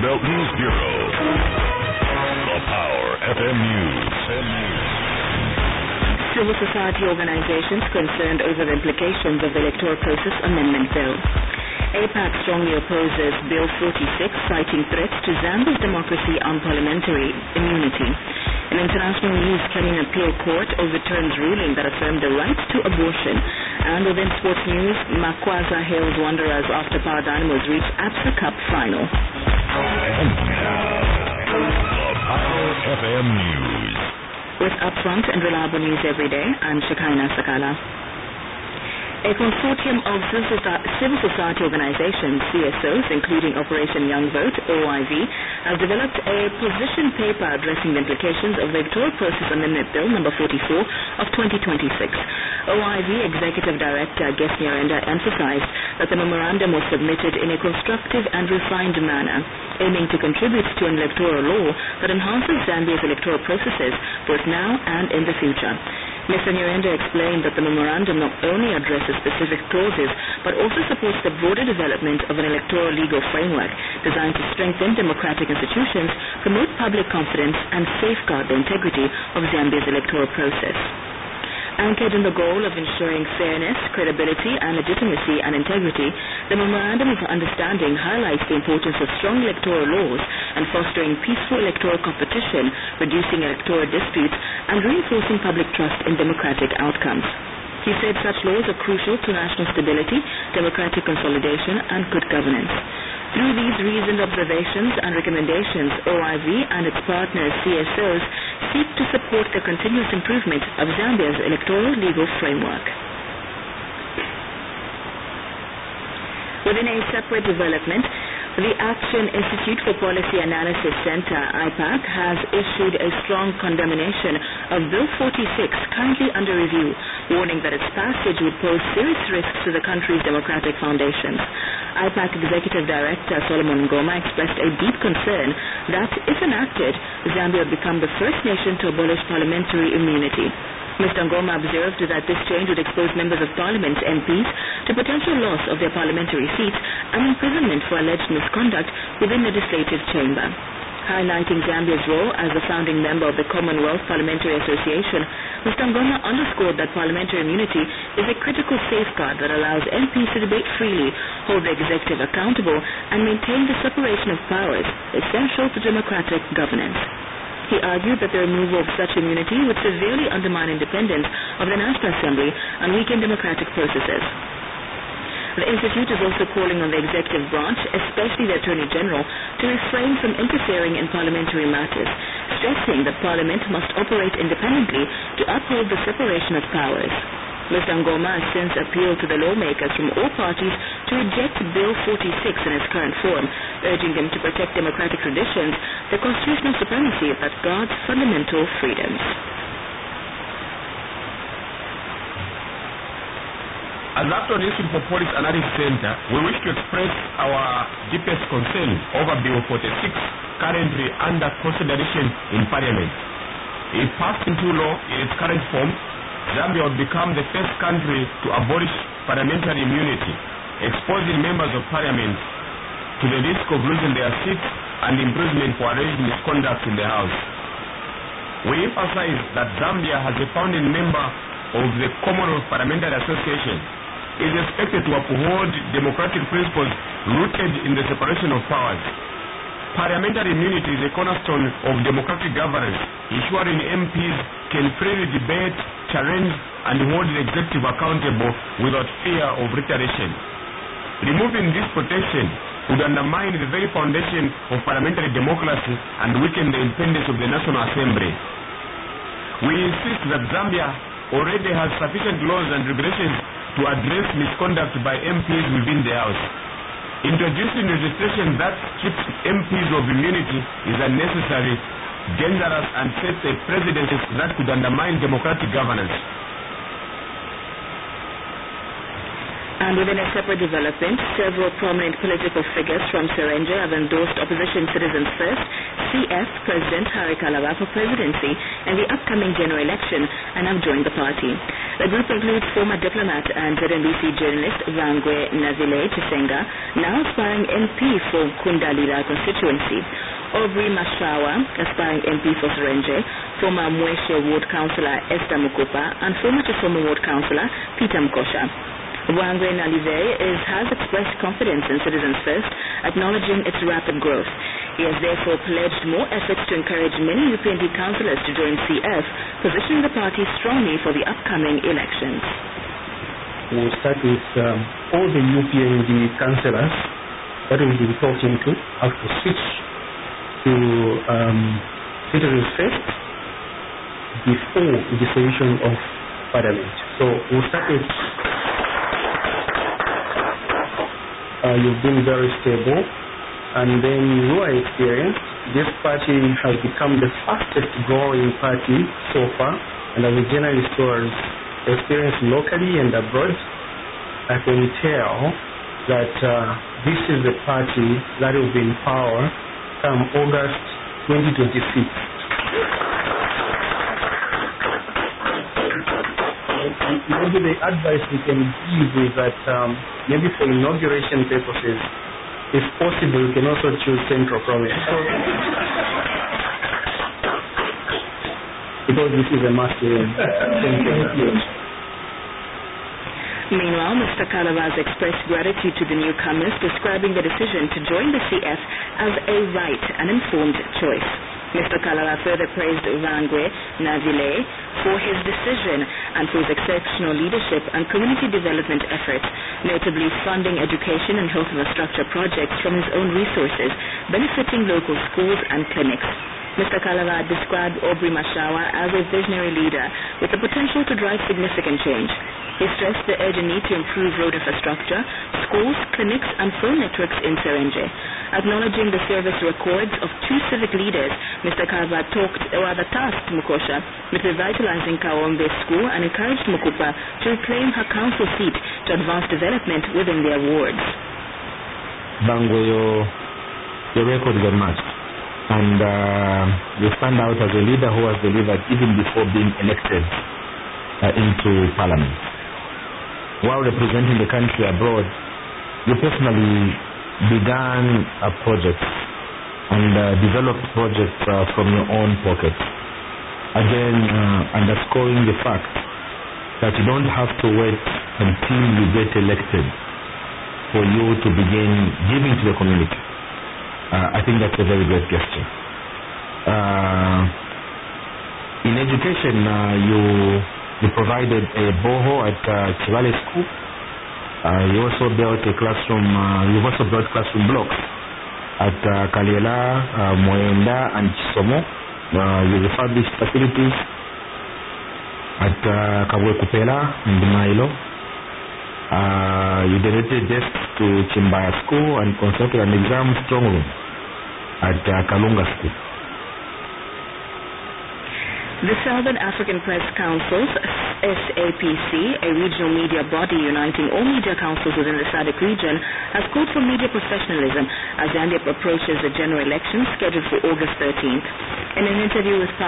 Belt News Bureau. The Power FM News. Civil society organizations concerned over the implications of the Electoral Process Amendment Bill. AIPAC strongly opposes Bill 46, citing threats to Zambia's democracy on parliamentary immunity. In international news, Kenyan Appeal Court overturns ruling that affirmed the right to abortion. And within sports news, Makwaza hails Wanderers after Power Dynamos reach ABSA Cup final. And now, the Power FM News. With upfront and reliable news every day, I'm Shekinah Sakala. A consortium of civil society organizations, CSOs, including Operation Young Vote, OIV, has developed a position paper addressing the implications of the Electoral Process Amendment Bill No. 44 of 2026. OIV Executive Director Geshe Nyirenda emphasized that the memorandum was submitted in a constructive and refined manner, aiming to contribute to an electoral law that enhances Zambia's electoral processes both now and in the future. Mr. Nyirenda explained that the memorandum not only addresses specific clauses but also supports the broader development of an electoral legal framework designed to strengthen democratic institutions, promote public confidence, and safeguard the integrity of Zambia's electoral process. Anchored in the goal of ensuring fairness, credibility, and legitimacy and integrity, the Memorandum of Understanding highlights the importance of strong electoral laws and fostering peaceful electoral competition, reducing electoral disputes, and reinforcing public trust in democratic outcomes. He said such laws are crucial to national stability, democratic consolidation, and good governance. Through these reasoned observations and recommendations, OIV and its partners, CSOs, seek to support the continuous improvement of Zambia's electoral legal framework. Within a separate development, the Action Institute for Policy Analysis Center, AIPAC, has issued a strong condemnation of Bill 46, currently under review, warning that its passage would pose serious risks to the country's democratic foundations. AIPAC Executive Director Solomon Ngoma expressed a deep concern that, if enacted, Zambia would become the first nation to abolish parliamentary immunity. Mr. Ngoma observed that this change would expose members of parliament, MPs, to potential loss of their parliamentary seats and imprisonment for alleged misconduct within the legislative chamber. Highlighting Zambia's role as a founding member of the Commonwealth Parliamentary Association, Mr. Ngoma underscored that parliamentary immunity is a critical safeguard that allows MPs to debate freely, hold the executive accountable, and maintain the separation of powers essential to democratic governance. He argued that the removal of such immunity would severely undermine independence of the National Assembly and weaken democratic processes. The Institute is also calling on the executive branch, especially the Attorney General, to refrain from interfering in parliamentary matters, stressing that Parliament must operate independently to uphold the separation of powers. Mr. Ngoma has since appealed to the lawmakers from all parties to reject Bill 46 in its current form, urging them to protect democratic traditions, the constitutional supremacy that guards fundamental freedoms. As Action Institute for Policy Analysis Center, we wish to express our deepest concern over Bill 46, currently under consideration in Parliament. If passed into law in its current form, Zambia would become the first country to abolish parliamentary immunity, exposing members of parliament to the risk of losing their seats and imprisonment for alleged misconduct in the House. We emphasize that Zambia, as a founding member of the Commonwealth Parliamentary Association, is expected to uphold democratic principles rooted in the separation of powers. Parliamentary immunity is a cornerstone of democratic governance, ensuring MPs can freely debate, challenge, and hold the executive accountable without fear of retaliation. Removing this protection would undermine the very foundation of parliamentary democracy and weaken the independence of the National Assembly. We insist that Zambia already has sufficient laws and regulations to address misconduct by MPs within the House. Introducing legislation that strips MPs of immunity is unnecessary, dangerous, and sets a precedent that could undermine democratic governance. And within a separate development, several prominent political figures from Serenje have endorsed opposition Citizens First, CF President Harry Kalava for presidency in the upcoming general election and have joined the party. The group includes former diplomat and ZNBC journalist Vangwe Nazile Chisenga, now aspiring MP for Kundalila constituency, Aubrey Mashawa, aspiring MP for Serenje, former Mweshe Ward Councillor Esther Mukupa, and former Chisomo Ward Councillor Peter Mkosha. Wangwe Nalive has expressed confidence in Citizens First, acknowledging its rapid growth. He has therefore pledged more efforts to encourage many UPND councillors to join CF, positioning the party strongly for the upcoming elections. We'll start with all the UPND councillors that we've been talking to have to switch to Citizens First before the dissolution of Parliament. So we'll start with you've been very stable, and then your experience, this party has become the fastest growing party so far, and as a journalist who has experience locally and abroad, I can tell that this is the party that will be in power come August 2026. Maybe the advice we can give is that maybe for inauguration purposes, if possible, we can also choose Central Province. Because this is a must-win. Meanwhile, Mr. Kalava has expressed gratitude to the newcomers, describing the decision to join the CF as a right and informed choice. Mr. Kalava further praised Vangwe Nazile for his decision and for his exceptional leadership and community development efforts, notably funding education and health infrastructure projects from his own resources, benefiting local schools and clinics. Mr. Kalava described Aubrey Mashawa as a visionary leader with the potential to drive significant change. He stressed the urgent need to improve road infrastructure, schools, clinics, and phone networks in Serenje. Acknowledging the service records of two civic leaders, Mr. Kalava tasked Mukosha with revitalizing Kaombe School and encouraged Mukupa to reclaim her council seat to advance development within their wards. Bangwe, your records are matched, and you stand out as a leader who has delivered even before being elected into Parliament. While representing the country abroad, you personally began a project and developed projects from your own pocket. Again, underscoring the fact that you don't have to wait until you get elected for you to begin giving to the community. I think that's a very great gesture. In education, you provided a boho at Chivale School. You also built a classroom. You've also built classroom blocks at Kaliela, Moenda, and Chisomo. You refurbished facilities at Kabwekupela and Mailo. You donated desks to Chimbaya School and constructed an exam strong room at Kalunga School. The Southern African Press Council's SAPC, a regional media body uniting all media councils within the SADC region, has called for media professionalism as Zambia approaches the general election scheduled for August 13th. In an interview with